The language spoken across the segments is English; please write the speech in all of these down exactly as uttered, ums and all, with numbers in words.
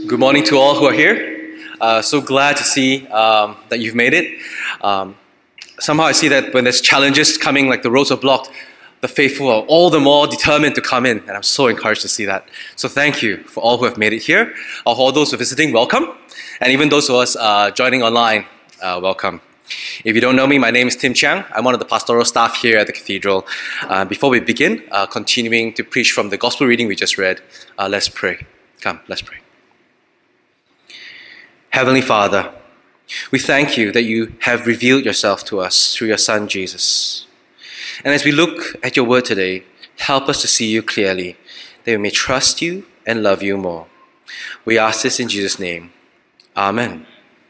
Good morning to all who are here. Uh, so glad to see um, that you've made it. Um, somehow I see that when there's challenges coming, like the roads are blocked, the faithful are all the more determined to come in, and I'm so encouraged to see that. So thank you for all who have made it here. Uh, all those who are visiting, welcome. And even those of us uh, joining online, uh, welcome. If you don't know me, my name is Tim Chiang. I'm one of the pastoral staff here at the Cathedral. Uh, before we begin, uh, continuing to preach from the Gospel reading we just read, uh, let's pray. Come, let's pray. Heavenly Father, we thank you that you have revealed yourself to us through your Son, Jesus. And as we look at your word today, help us to see you clearly, that we may trust you and love you more. We ask this in Jesus' name. Amen.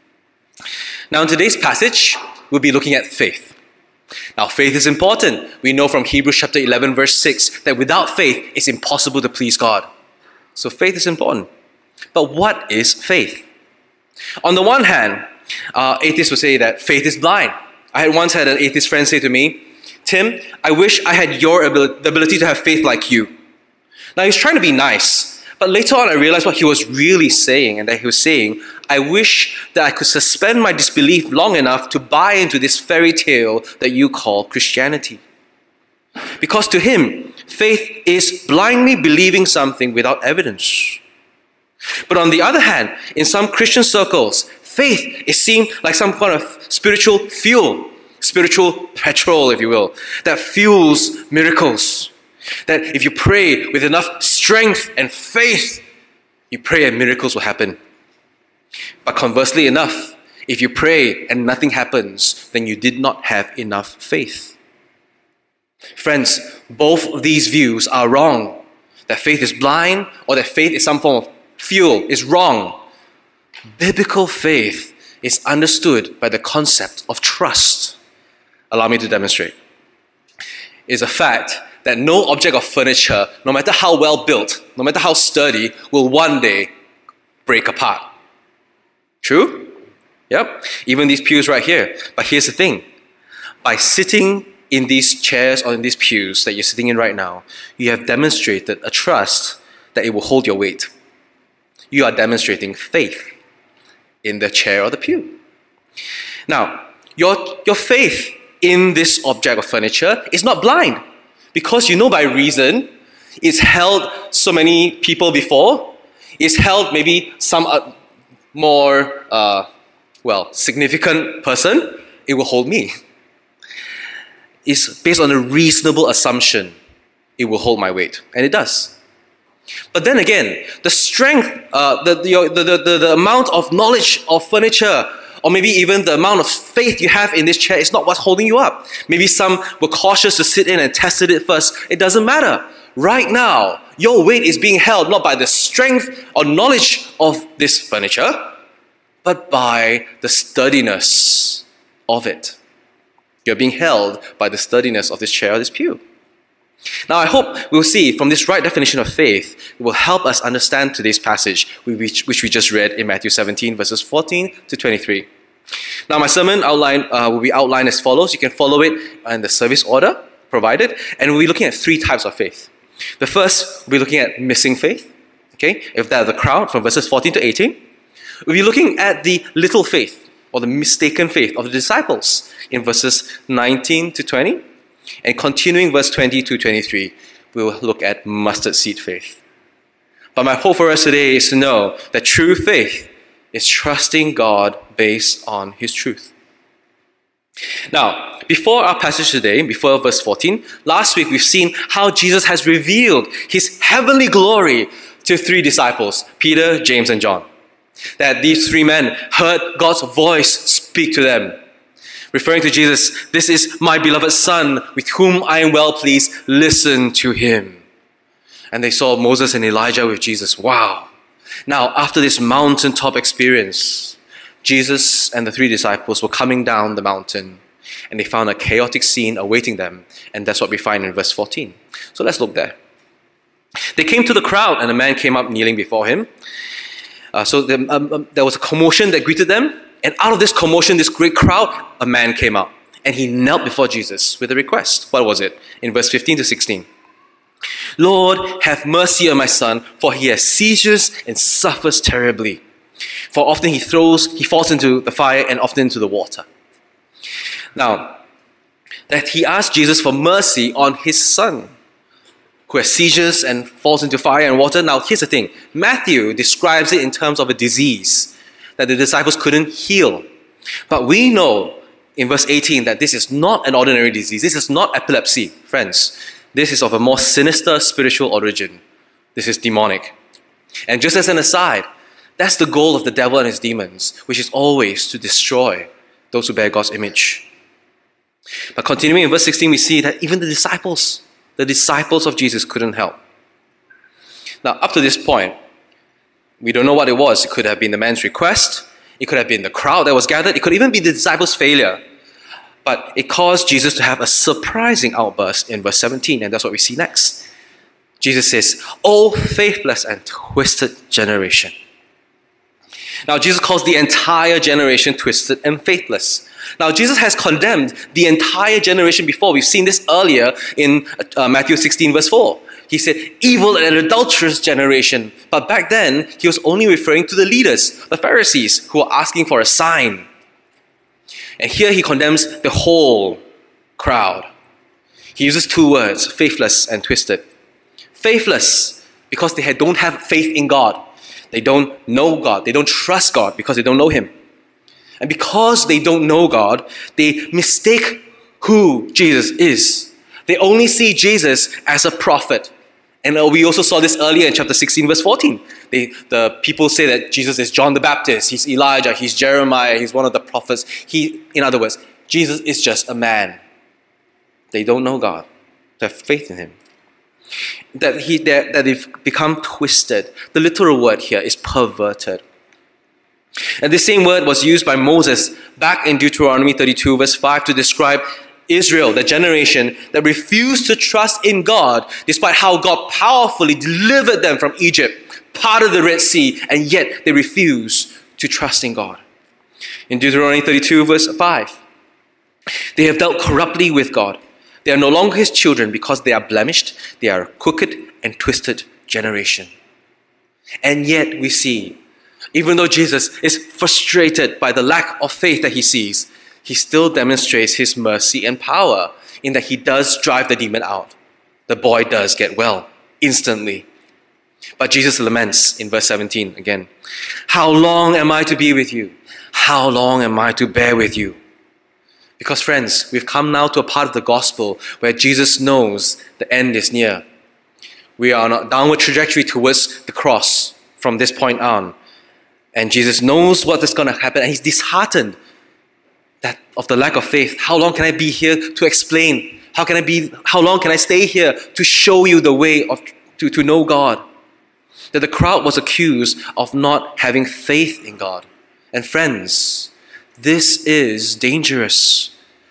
Now in today's passage, we'll be looking at faith. Now faith is important. We know from Hebrews chapter eleven verse six that without faith, it's impossible to please God. So faith is important. But what is faith? On the one hand, uh, atheists would say that faith is blind. I had once had an atheist friend say to me, Tim, I wish I had your ability, the ability to have faith like you. Now he's trying to be nice, but later on I realized what he was really saying, and that he was saying, I wish that I could suspend my disbelief long enough to buy into this fairy tale that you call Christianity. Because to him, faith is blindly believing something without evidence. But on the other hand, in some Christian circles, faith is seen like some kind of spiritual fuel, spiritual petrol, if you will, that fuels miracles. That if you pray with enough strength and faith, you pray and miracles will happen. But conversely enough, if you pray and nothing happens, then you did not have enough faith. Friends, both of these views are wrong. That faith is blind or that faith is some form of fuel is wrong. Biblical faith is understood by the concept of trust. Allow me to demonstrate. It's a fact that no object of furniture, no matter how well built, no matter how sturdy, will one day break apart. True? Yep. Even these pews right here. But here's the thing. By sitting in these chairs or in these pews that you're sitting in right now, you have demonstrated a trust that it will hold your weight. You are demonstrating faith in the chair or the pew. Now, your, your faith in this object of furniture is not blind, because you know by reason it's held so many people before, it's held maybe some uh, more, uh, well, significant person, it will hold me. It's based on a reasonable assumption, it will hold my weight, and it does. But then again, the strength, uh, the, the, the, the, the amount of knowledge of furniture, or maybe even the amount of faith you have in this chair is not what's holding you up. Maybe some were cautious to sit in and tested it first. It doesn't matter. Right now, your weight is being held not by the strength or knowledge of this furniture, but by the sturdiness of it. You're being held by the sturdiness of this chair or this pew. Now I hope we'll see from this right definition of faith, it will help us understand today's passage, which, which we just read in Matthew seventeen, verses fourteen to twenty-three. Now my sermon outline uh, will be outlined as follows. You can follow it in the service order provided, and we'll be looking at three types of faith. The first, we'll be looking at missing faith, okay, if that's the crowd, from verses fourteen to eighteen. We'll be looking at the little faith, or the mistaken faith of the disciples, in verses nineteen to twenty. And continuing verse twenty to twenty-three, we will look at mustard seed faith. But my hope for us today is to know that true faith is trusting God based on His truth. Now, before our passage today, before verse fourteen, last week we've seen how Jesus has revealed His heavenly glory to three disciples, Peter, James, and John. That these three men heard God's voice speak to them. Referring to Jesus, this is my beloved Son, with whom I am well pleased, listen to Him. And they saw Moses and Elijah with Jesus. Wow. Now, after this mountaintop experience, Jesus and the three disciples were coming down the mountain, and they found a chaotic scene awaiting them, and that's what we find in verse fourteen. So let's look there. They came to the crowd, and a man came up kneeling before him. Uh, so the, um, um, there was a commotion that greeted them. And out of this commotion, this great crowd, a man came up. And he knelt before Jesus with a request. What was it? In verse fifteen to sixteen. Lord, have mercy on my son, for he has seizures and suffers terribly. For often he throws, he falls into the fire and often into the water. Now, that he asked Jesus for mercy on his son, who has seizures and falls into fire and water. Now, here's the thing. Matthew describes it in terms of a disease that the disciples couldn't heal. But we know in verse eighteen that this is not an ordinary disease. This is not epilepsy, friends. This is of a more sinister spiritual origin. This is demonic. And just as an aside, that's the goal of the devil and his demons, which is always to destroy those who bear God's image. But continuing in verse sixteen, we see that even the disciples, the disciples of Jesus couldn't help. Now, up to this point, we don't know what it was. It could have been the man's request. It could have been the crowd that was gathered. It could even be the disciples' failure. But it caused Jesus to have a surprising outburst in verse seventeen, and that's what we see next. Jesus says, "O faithless and twisted generation." Now, Jesus calls the entire generation twisted and faithless. Now, Jesus has condemned the entire generation before. We've seen this earlier in uh, Matthew sixteen, verse four. He said, "Evil and adulterous generation." But back then, he was only referring to the leaders, the Pharisees, who were asking for a sign. And here he condemns the whole crowd. He uses two words, faithless and twisted. Faithless, because they don't have faith in God. They don't know God. They don't trust God because they don't know Him. And because they don't know God, they mistake who Jesus is. They only see Jesus as a prophet. And we also saw this earlier in chapter sixteen, verse fourteen. They, the people say that Jesus is John the Baptist, he's Elijah, he's Jeremiah, he's one of the prophets. He, in other words, Jesus is just a man. They don't know God. They have faith in Him. That, he, that, that they've become twisted. The literal word here is perverted. And this same word was used by Moses back in Deuteronomy thirty-two, verse five, to describe Israel, the generation that refused to trust in God despite how God powerfully delivered them from Egypt, parted the Red Sea, and yet they refused to trust in God. In Deuteronomy thirty-two, verse five, they have dealt corruptly with God. They are no longer His children because they are blemished. They are a crooked and twisted generation. And yet we see, even though Jesus is frustrated by the lack of faith that He sees, He still demonstrates His mercy and power in that He does drive the demon out. The boy does get well instantly. But Jesus laments in verse seventeen again. "How long am I to be with you? How long am I to bear with you?" Because friends, we've come now to a part of the gospel where Jesus knows the end is near. We are on a downward trajectory towards the cross from this point on. And Jesus knows what is going to happen, and He's disheartened that of the lack of faith. How long can I be here to explain? How can I be? How long can I stay here to show you the way of to, to know God? That the crowd was accused of not having faith in God. And friends, this is dangerous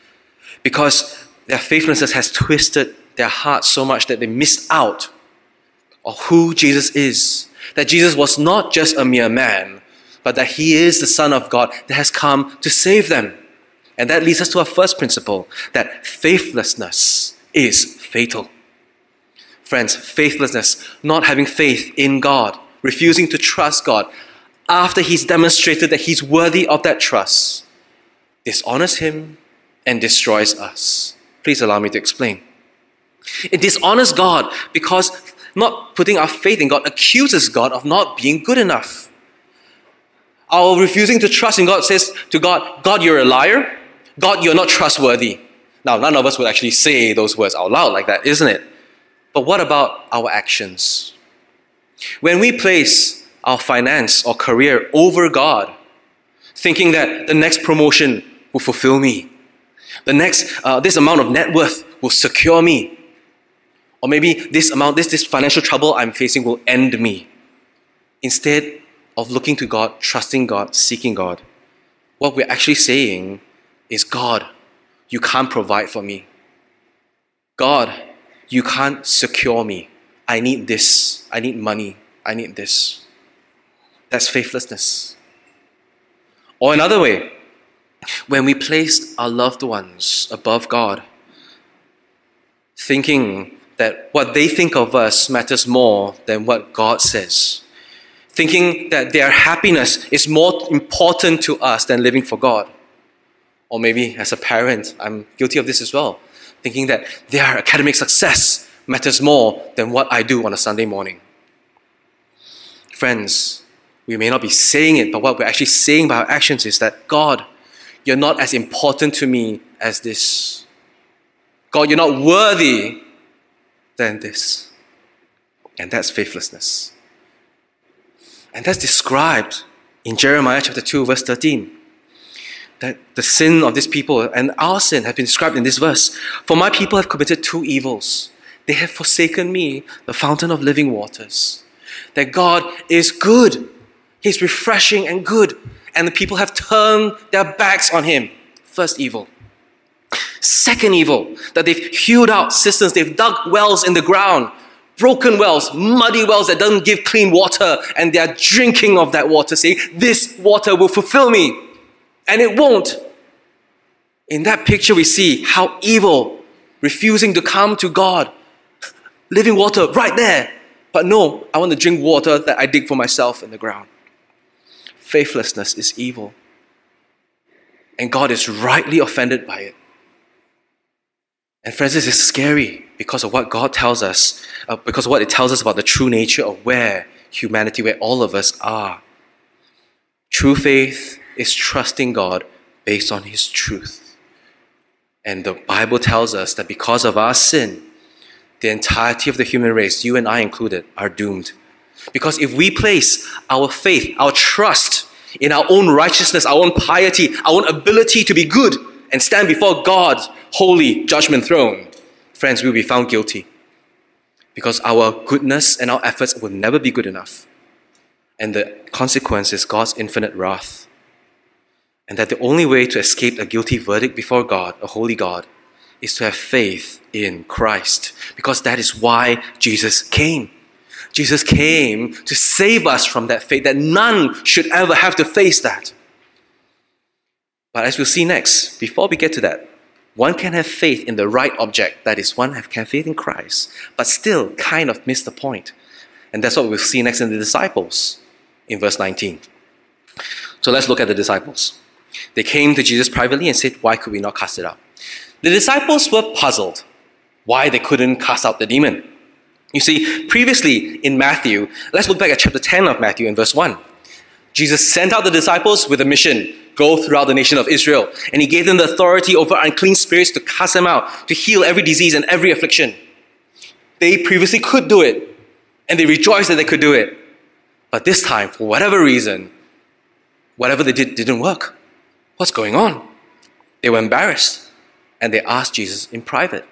because their faithlessness has twisted their hearts so much that they missed out on who Jesus is. That Jesus was not just a mere man, but that He is the Son of God that has come to save them. And that leads us to our first principle, that faithlessness is fatal. Friends, faithlessness, not having faith in God, refusing to trust God after He's demonstrated that He's worthy of that trust, dishonors Him and destroys us. Please allow me to explain. It dishonors God because not putting our faith in God accuses God of not being good enough. Our refusing to trust in God says to God, "God, you're a liar. God, you're not trustworthy." Now, none of us would actually say those words out loud like that, isn't it? But what about our actions? When we place our finance or career over God, thinking that the next promotion will fulfill me, the next, uh, this amount of net worth will secure me, or maybe this amount, this, this financial trouble I'm facing will end me, instead of looking to God, trusting God, seeking God, what we're actually saying is, "God, you can't provide for me. God, you can't secure me. I need this. I need money. I need this." That's faithlessness. Or another way, when we placed our loved ones above God, thinking that what they think of us matters more than what God says. Thinking that their happiness is more important to us than living for God. Or maybe as a parent, I'm guilty of this as well. Thinking that their academic success matters more than what I do on a Sunday morning. Friends, we may not be saying it, but what we're actually saying by our actions is that, God, you're not as important to me as this. God, you're not worthy than this. And that's faithlessness. And that's described in Jeremiah chapter two, verse thirteen. That the sin of this people and our sin have been described in this verse. For my people have committed two evils. They have forsaken me, the fountain of living waters. That God is good. He's refreshing and good. And the people have turned their backs on him. First evil. Second evil, that they've hewed out cisterns, they've dug wells in the ground, broken wells, muddy wells that don't give clean water, and they are drinking of that water, saying, this water will fulfill me. And it won't. In that picture we see how evil, refusing to come to God, living water right there. But no, I want to drink water that I dig for myself in the ground. Faithlessness is evil. And God is rightly offended by it. And friends, this is scary because of what God tells us, uh, because of what it tells us about the true nature of where humanity, where all of us are. True faith is trusting God based on His truth. And the Bible tells us that because of our sin, the entirety of the human race, you and I included, are doomed. Because if we place our faith, our trust in our own righteousness, our own piety, our own ability to be good and stand before God's holy judgment throne, friends, we will be found guilty. Because our goodness and our efforts will never be good enough. And the consequence is God's infinite wrath. And that the only way to escape a guilty verdict before God, a holy God, is to have faith in Christ. Because that is why Jesus came. Jesus came to save us from that fate, that none should ever have to face that. But as we'll see next, before we get to that, one can have faith in the right object, that is, one can have faith in Christ, but still kind of miss the point. And that's what we'll see next in the disciples, in verse nineteen. So let's look at the disciples. They came to Jesus privately and said, why could we not cast it out? The disciples were puzzled why they couldn't cast out the demon. You see, previously in Matthew, let's look back at chapter ten of Matthew in verse one. Jesus sent out the disciples with a mission, go throughout the nation of Israel. And he gave them the authority over unclean spirits to cast them out, to heal every disease and every affliction. They previously could do it, and they rejoiced that they could do it. But this time, for whatever reason, whatever they did didn't work. What's going on? They were embarrassed, and they asked Jesus in private,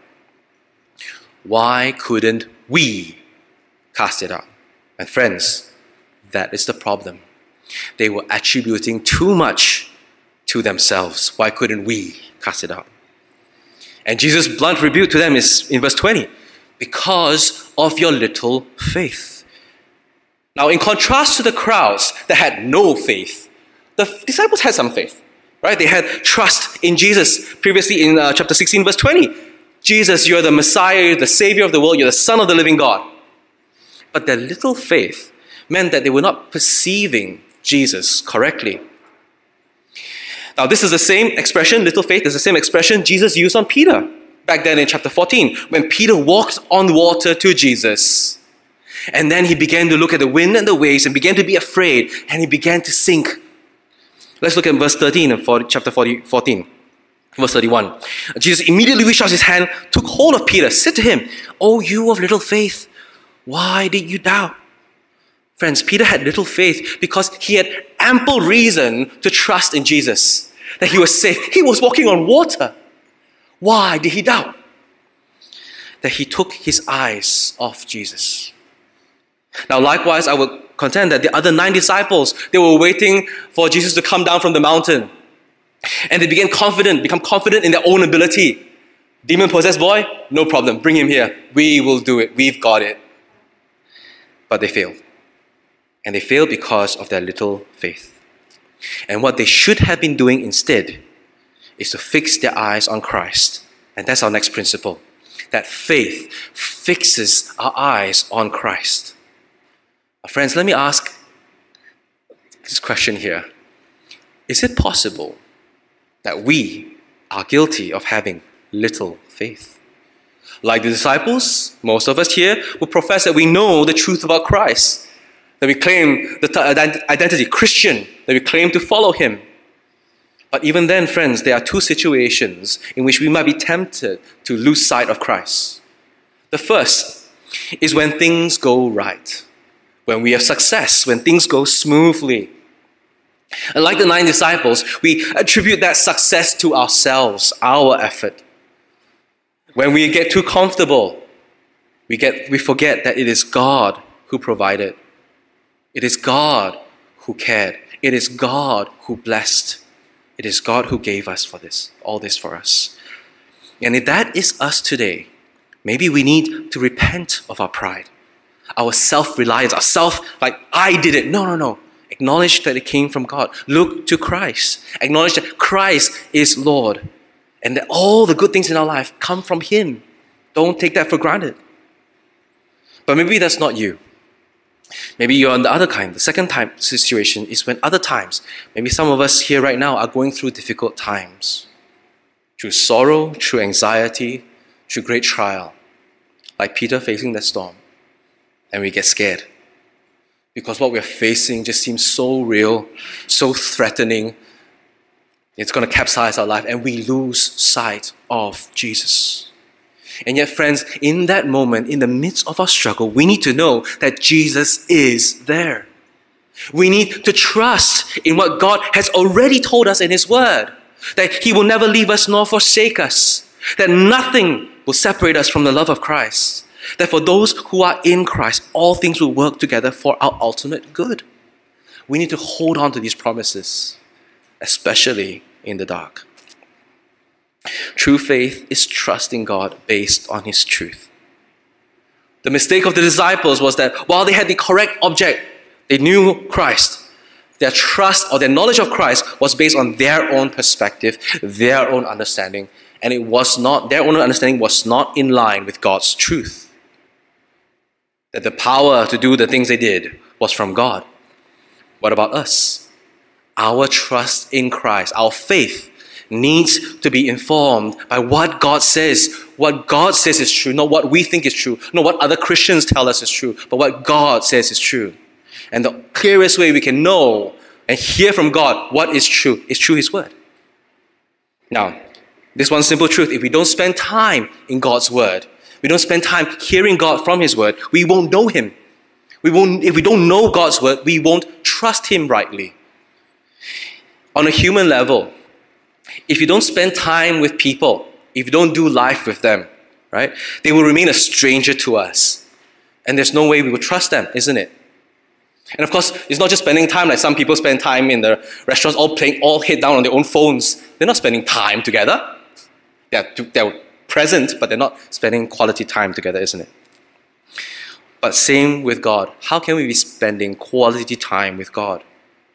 why couldn't we cast it out? And friends, that is the problem. They were attributing too much to themselves. Why couldn't we cast it out? And Jesus' blunt rebuke to them is in verse twenty. Because of your little faith. Now, in contrast to the crowds that had no faith, the disciples had some faith, right? They had trust in Jesus. Previously in uh, chapter sixteen, verse twenty. Jesus, you're the Messiah, you're the Savior of the world, you're the Son of the living God. But their little faith meant that they were not perceiving Jesus correctly. Now, this is the same expression, little faith, is the same expression Jesus used on Peter back then in chapter fourteen, when Peter walked on water to Jesus. And then he began to look at the wind and the waves and began to be afraid, and he began to sink. Let's look at verse thirteen of chapter fourteen. Verse thirty-one. Jesus immediately reached out his hand, took hold of Peter, said to him, "O you of little faith, why did you doubt?" Friends, Peter had little faith because he had ample reason to trust in Jesus, that he was safe. He was walking on water. Why did he doubt? That he took his eyes off Jesus. Now, likewise, I would contend that the other nine disciples, they were waiting for Jesus to come down from the mountain. And they began confident, become confident in their own ability. Demon-possessed boy, no problem, bring him here. We will do it, we've got it. But they failed. And they failed because of their little faith. And what they should have been doing instead is to fix their eyes on Christ. And that's our next principle. that faith fixes our eyes on Christ. Friends, let me ask this question here. Is it possible that we are guilty of having little faith? Like the disciples, most of us here will profess that we know the truth about Christ, that we claim the t- identity Christian, that we claim to follow Him. But even then, friends, there are two situations in which we might be tempted to lose sight of Christ. The first is when things go right, when we have success, when things go smoothly. And like the nine disciples, we attribute that success to ourselves, our effort. When we get too comfortable, we get we forget that it is God who provided. It is God who cared. It is God who blessed. It is God who gave us for this, all this for us. And if that is us today, maybe we need to repent of our pride, our self-reliance, our self, like, I did it. No, no, no. Acknowledge that it came from God. Look to Christ. Acknowledge that Christ is Lord. And that all the good things in our life come from Him. Don't take that for granted. But maybe that's not you. Maybe you're on the other kind. The second type situation is when other times, maybe some of us here right now are going through difficult times. Through sorrow, through anxiety, through great trial. Like Peter facing that storm. And we get scared. Because what we're facing just seems so real, so threatening. It's going to capsize our life and we lose sight of Jesus. And yet, friends, in that moment, in the midst of our struggle, we need to know that Jesus is there. We need to trust in what God has already told us in His Word. That He will never leave us nor forsake us. That nothing will separate us from the love of Christ. That for those who are in Christ, all things will work together for our ultimate good. We need to hold on to these promises, especially in the dark. True faith is trusting God based on His truth. The mistake of the disciples was that while they had the correct object, they knew Christ, their trust or their knowledge of Christ was based on their own perspective, their own understanding, and it was not, their own understanding was not in line with God's truth. That the power to do the things they did was from God. What about us? Our trust in Christ, our faith, needs to be informed by what God says. What God says is true, not what we think is true, not what other Christians tell us is true, but what God says is true. And the clearest way we can know and hear from God what is true is through His Word. Now, this one simple truth, if we don't spend time in God's Word, we don't spend time hearing God from His Word, we won't know Him. We won't, if we don't know God's Word, we won't trust Him rightly. On a human level, if you don't spend time with people, if you don't do life with them, right, they will remain a stranger to us. And there's no way we will trust them, isn't it? And of course, it's not just spending time like some people spend time in the restaurants all playing, all head down on their own phones. They're not spending time together. They're, they're present, but they're not spending quality time together, isn't it? But same with God. How can we be spending quality time with God?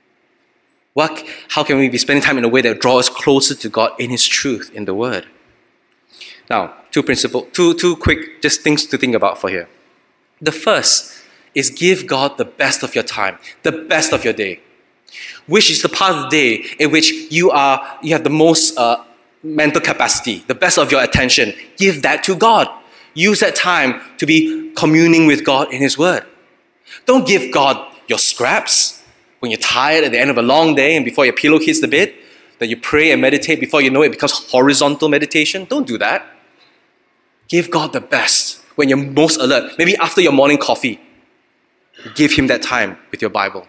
What, how can we be spending time in a way that draws us closer to God in His truth, in the Word? Now, two principle, two, two quick just things to think about for here. The first is give God the best of your time, the best of your day. Which is the part of the day in which you are you have the most uh, mental capacity, the best of your attention. Give that to God. Use that time to be communing with God in His Word. Don't give God your scraps. When you're tired at the end of a long day and before your pillow hits the bed, that you pray and meditate, before you know it becomes horizontal meditation. Don't do that. Give God the best when you're most alert. Maybe after your morning coffee, give Him that time with your Bible.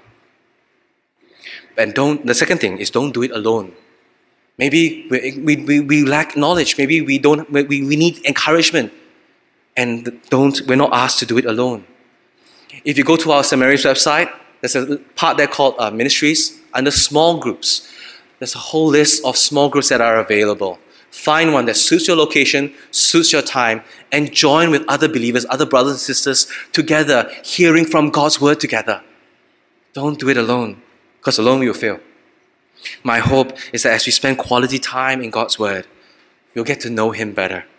And don't. The second thing is don't do it alone. Maybe we, we, we, we lack knowledge. Maybe we don't. We, we need encouragement. And don't. We're not asked to do it alone. If you go to our Saint Mary's website, there's a part there called uh, ministries. Under small groups, there's a whole list of small groups that are available. Find one that suits your location, suits your time, and join with other believers, other brothers and sisters together, hearing from God's Word together. Don't do it alone, because alone we will fail. My hope is that as we spend quality time in God's Word, we'll get to know Him better.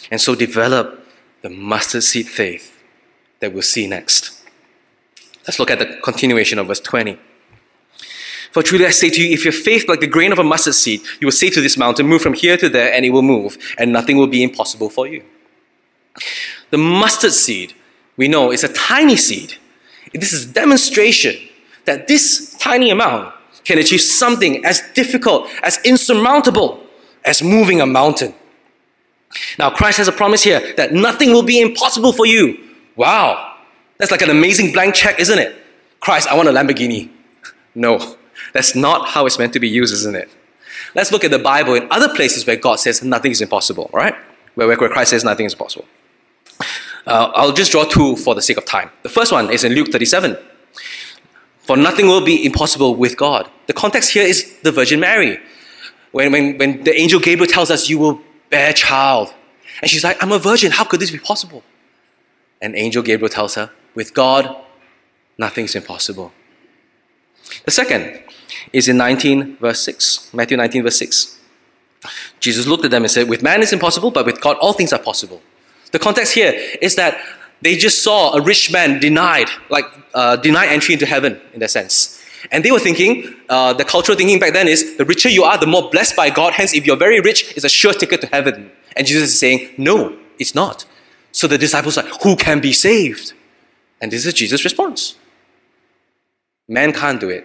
and so develop the mustard seed faith that we'll see next. Let's look at the continuation of verse twenty. For truly I say to you, if your faith like the grain of a mustard seed, you will say to this mountain, move from here to there, and it will move, and nothing will be impossible for you. The mustard seed, we know, is a tiny seed. This is a demonstration that this tiny amount can achieve something as difficult, as insurmountable as moving a mountain. Now, Christ has a promise here that nothing will be impossible for you. Wow, that's like an amazing blank check, isn't it? Christ, I want a Lamborghini. No, that's not how it's meant to be used, isn't it? Let's look at the Bible in other places where God says nothing is impossible, right? Where, where Christ says nothing is possible. Uh, I'll just draw two for the sake of time. The first one is in Luke thirty-seven. For nothing will be impossible with God. The context here is the Virgin Mary. When, when, when the angel Gabriel tells us, you will bear a child. And she's like, I'm a virgin, how could this be possible? And angel Gabriel tells her, with God, nothing is impossible. The second is in nineteen verse six. Matthew nineteen verse six. Jesus looked at them and said, with man it's impossible, but with God all things are possible. The context here is that they just saw a rich man denied, like uh, denied entry into heaven in that sense. And they were thinking, uh, the cultural thinking back then is, the richer you are, the more blessed by God. Hence, if you're very rich, it's a sure ticket to heaven. And Jesus is saying, no, it's not. So the disciples are like, who can be saved? And this is Jesus' response. Man can't do it.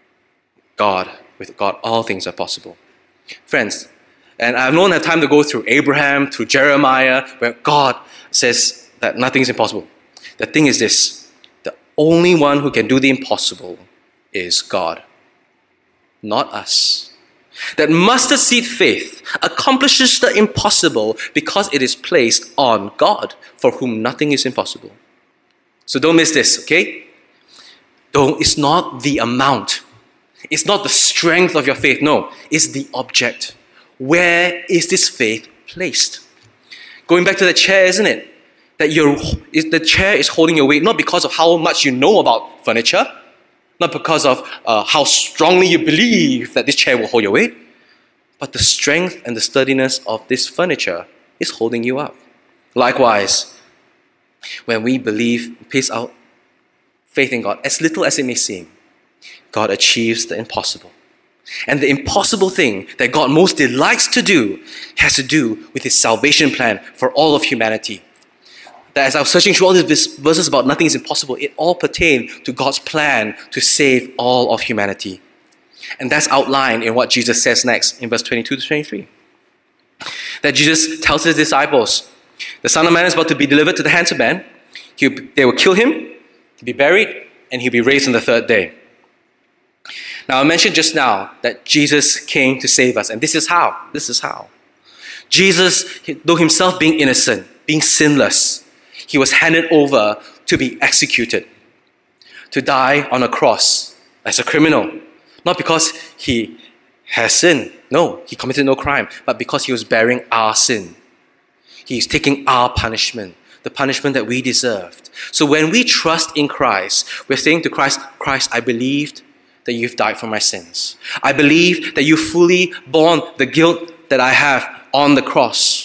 God, with God, all things are possible. Friends, and I don't have time to go through Abraham, through Jeremiah, where God says that nothing is impossible. The thing is this, the only one who can do the impossible is God, not us. That mustard seed faith accomplishes the impossible because it is placed on God, for whom nothing is impossible. So don't miss this, okay? Don't, it's not the amount. It's not the strength of your faith. No, it's the object. Where is this faith placed? Going back to the chair, isn't it? That your the chair is holding your weight not because of how much you know about furniture, not because of uh, how strongly you believe that this chair will hold your weight, but the strength and the sturdiness of this furniture is holding you up. Likewise, when we believe, place our faith in God, as little as it may seem, God achieves the impossible. And the impossible thing that God most delights to do has to do with His salvation plan for all of humanity. That as I was searching through all these verses about nothing is impossible, it all pertained to God's plan to save all of humanity. And that's outlined in what Jesus says next in verse twenty-two to twenty-three. That Jesus tells His disciples, the Son of Man is about to be delivered to the hands of men. He'll, they will kill Him, He'll be buried, and He'll be raised on the third day. Now, I mentioned just now that Jesus came to save us, and this is how. This is how. Jesus, though Himself being innocent, being sinless, He was handed over to be executed, to die on a cross as a criminal. Not because He has sinned. No, He committed no crime, but because He was bearing our sin. He is taking our punishment, the punishment that we deserved. So when we trust in Christ, we're saying to Christ, Christ, I believed that you've died for my sins. I believe that you fully borne the guilt that I have on the cross.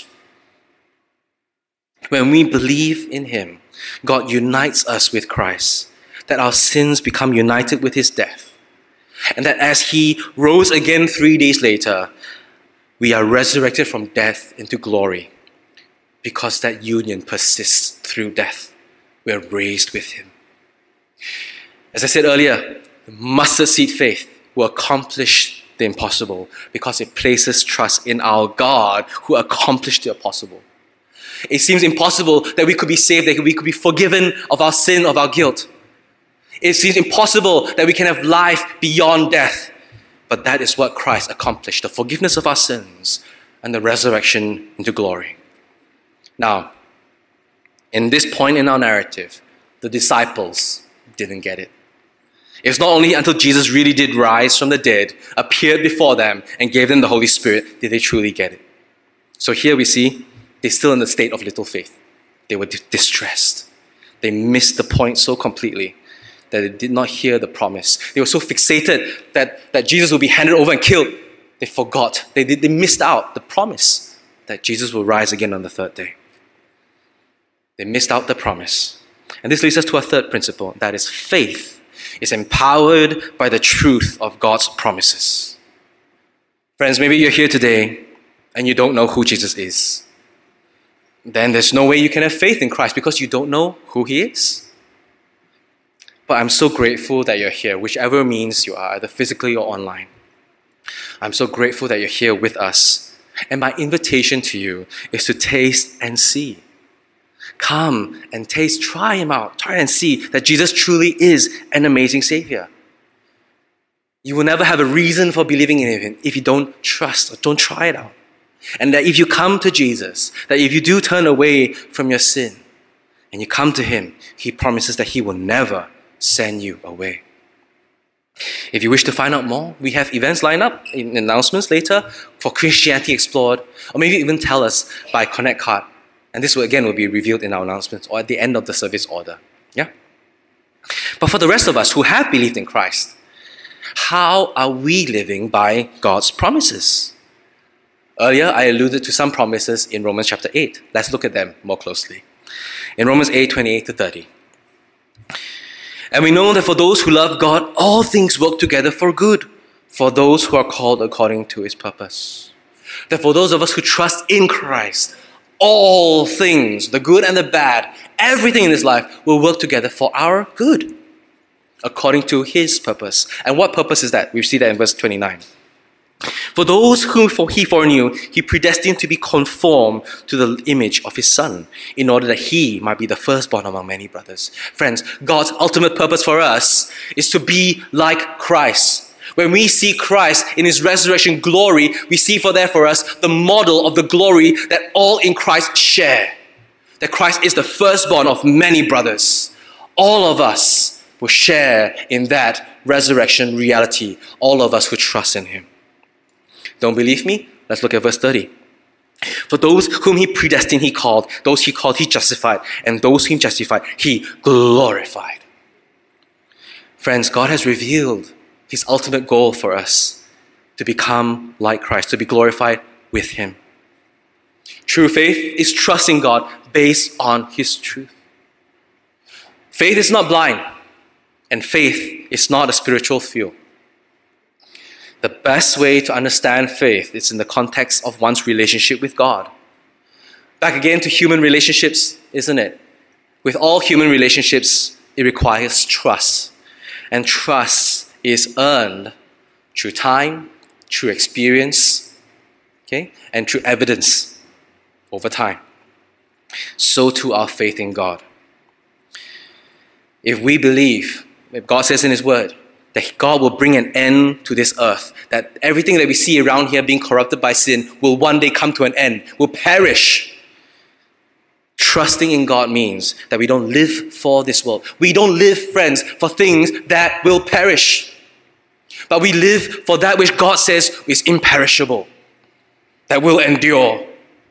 When we believe in Him, God unites us with Christ, that our sins become united with His death, and that as He rose again three days later, we are resurrected from death into glory, because that union persists through death. We are raised with Him. As I said earlier, the mustard seed faith will accomplish the impossible because it places trust in our God who accomplished the impossible. It seems impossible that we could be saved, that we could be forgiven of our sin, of our guilt. It seems impossible that we can have life beyond death. But that is what Christ accomplished, the forgiveness of our sins and the resurrection into glory. Now, in this point in our narrative, the disciples didn't get it. It's not only until Jesus really did rise from the dead, appeared before them, and gave them the Holy Spirit, did they truly get it. So here we see they're still in the state of little faith. They were distressed. They missed the point so completely that they did not hear the promise. They were so fixated that, that Jesus would be handed over and killed. They forgot. They, they, they missed out the promise that Jesus will rise again on the third day. They missed out the promise. And this leads us to a third principle, that is faith is empowered by the truth of God's promises. Friends, maybe you're here today and you don't know who Jesus is. Then there's no way you can have faith in Christ because you don't know who he is. But I'm so grateful that you're here, whichever means you are, either physically or online. I'm so grateful that you're here with us. And my invitation to you is to taste and see. Come and taste, try him out, try and see that Jesus truly is an amazing Savior. You will never have a reason for believing in him if you don't trust or don't try it out. And that if you come to Jesus, that if you do turn away from your sin and you come to him, he promises that he will never send you away. If you wish to find out more, we have events lined up in announcements later for Christianity Explored, or maybe even tell us by Connect card. And this will again will be revealed in our announcements or at the end of the service order. Yeah? But for the rest of us who have believed in Christ, how are we living by God's promises? Earlier, I alluded to some promises in Romans chapter eight. Let's look at them more closely. In Romans eight, twenty-eight to thirty. And we know that for those who love God, all things work together for good, for those who are called according to his purpose. That for those of us who trust in Christ, all things, the good and the bad, everything in this life will work together for our good, according to his purpose. And what purpose is that? We see that in verse twenty-nine. For those whom he foreknew, he predestined to be conformed to the image of his Son, in order that he might be the firstborn among many brothers. Friends, God's ultimate purpose for us is to be like Christ. When we see Christ in his resurrection glory, we see for there for us the model of the glory that all in Christ share. That Christ is the firstborn of many brothers. All of us will share in that resurrection reality. All of us who trust in him. Don't believe me? Let's look at verse thirty. For those whom he predestined, he called. Those he called, he justified. And those he justified, he glorified. Friends, God has revealed his ultimate goal for us, to become like Christ, to be glorified with him. True faith is trusting God based on his truth. Faith is not blind, and faith is not a spiritual field. The best way to understand faith is in the context of one's relationship with God. Back again to human relationships, isn't it? With all human relationships, it requires trust. And trust is earned through time, through experience, okay, and through evidence over time. So too our faith in God. If we believe, if God says in his word, that God will bring an end to this earth, that everything that we see around here being corrupted by sin will one day come to an end, will perish. Trusting in God means that we don't live for this world. We don't live, friends, for things that will perish. But we live for that which God says is imperishable, that will endure.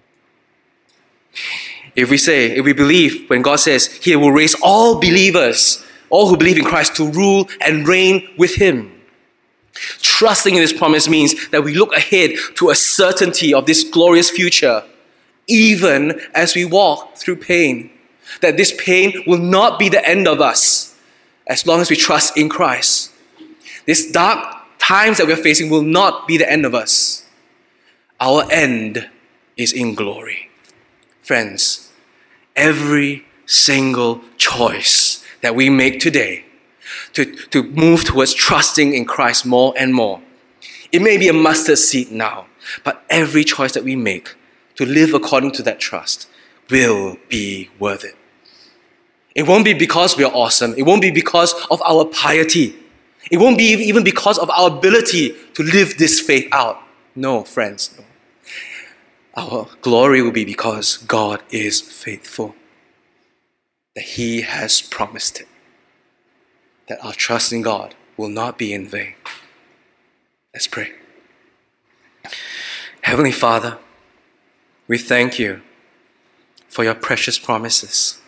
If we say, if we believe when God says he will raise all believers, all who believe in Christ, to rule and reign with him. Trusting in this promise means that we look ahead to a certainty of this glorious future, even as we walk through pain. That this pain will not be the end of us as long as we trust in Christ. These dark times that we're facing will not be the end of us. Our end is in glory. Friends, every single choice that we make today to, to move towards trusting in Christ more and more. It may be a mustard seed now, but every choice that we make to live according to that trust will be worth it. It won't be because we are awesome. It won't be because of our piety. It won't be even because of our ability to live this faith out. No, friends, no. Our glory will be because God is faithful. That he has promised it. That our trust in God will not be in vain. Let's pray. Heavenly Father, we thank you for your precious promises.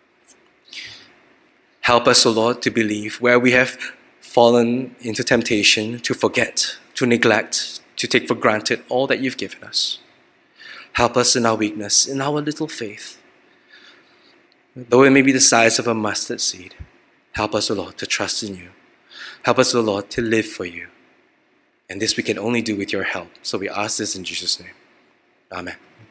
Help us, O Lord, to believe where we have fallen into temptation, to forget, to neglect, to take for granted all that you've given us. Help us in our weakness, in our little faith, Though it may be the size of a mustard seed, help us, O Lord, to trust in you. Help us, O Lord, to live for you. And this we can only do with your help. So we ask this in Jesus' name. Amen.